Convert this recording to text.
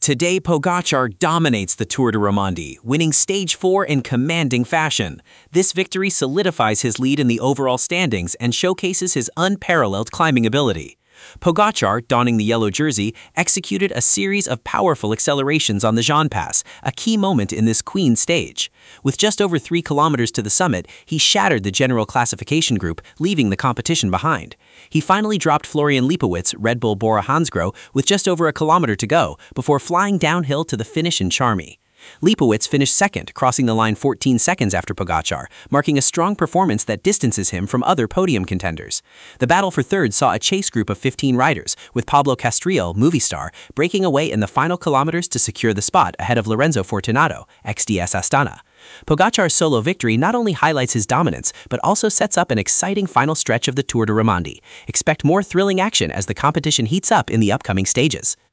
Today, Pogacar dominates the Tour de Romandie, winning Stage 4 in commanding fashion. This victory solidifies his lead in the overall standings and showcases his unparalleled climbing ability. Pogacar, donning the yellow jersey, executed a series of powerful accelerations on the Jean Pass, a key moment in this Queen stage. With just over 3 kilometers to the summit, he shattered the general classification group, leaving the competition behind. He finally dropped Florian Leibowitz, Red Bull Bora Hansgrohe, with just over a kilometer to go, before flying downhill to the finish in Charmy. Leibowitz finished second, crossing the line 14 seconds after Pogacar, marking a strong performance that distances him from other podium contenders. The battle for third saw a chase group of 15 riders, with Pablo Castrillo, Movistar, breaking away in the final kilometers to secure the spot ahead of Lorenzo Fortunato, XDS Astana. Pogacar's solo victory not only highlights his dominance, but also sets up an exciting final stretch of the Tour de Romandie. Expect more thrilling action as the competition heats up in the upcoming stages.